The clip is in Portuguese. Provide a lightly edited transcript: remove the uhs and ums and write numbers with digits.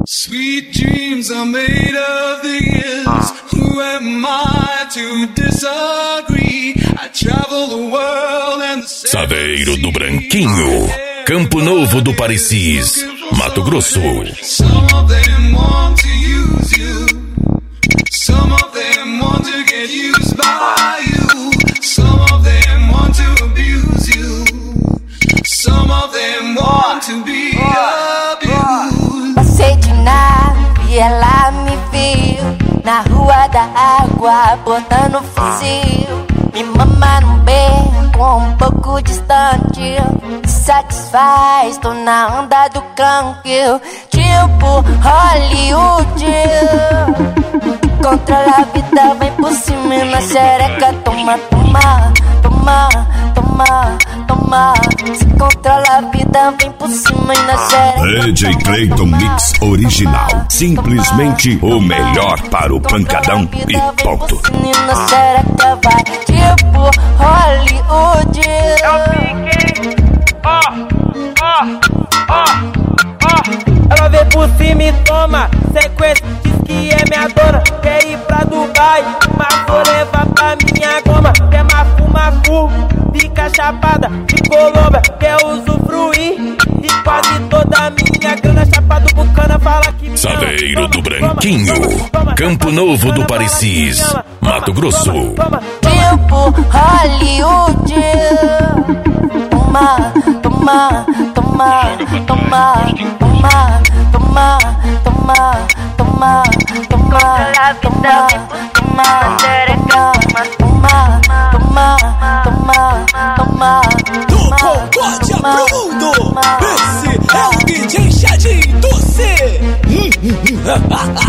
Sweet dreams are made of these. Who am I to disagree? I travel the world and the Saveiro do Branquinho, Campo Novo do Parecis, Mato Grosso. Some of them want to use you. Some of them want to get used by you. Some of them want to abuse you. Some of them want to be abused. Passei de nave e ela me viu na rua da água, botando fuzil. Me mama num beco um pouco distante, me satisfaz, tô na onda do canque, tipo Hollywood. Controla a vida, vem por cima e na xereca. Toma, toma, toma, toma, toma. Se controla a vida, vem por cima e na xereca. DJ Clayton Mix Original, simplesmente o melhor para o pancadão e ponto. Na xereca vai tipo Hollywood. Ela vem por cima e toma sequência, diz que é minha dona. Quer ir pra Dubai, mas vou levar pra minha goma. Quer mafu, fica chapada de Colômbia. Quer usufruir e quase toda a minha grana. Chapado bucana fala que me Saveiro do Branquinho, Campo Novo do Parecis, Mato Grosso. Tipo Hollywood. Toma, toma, toma, toma, toma, toma, toma, toma, toma, toma, toma, toma, toma, toma. Do Concorde Bruno, esse é o DJ Chadinho do C.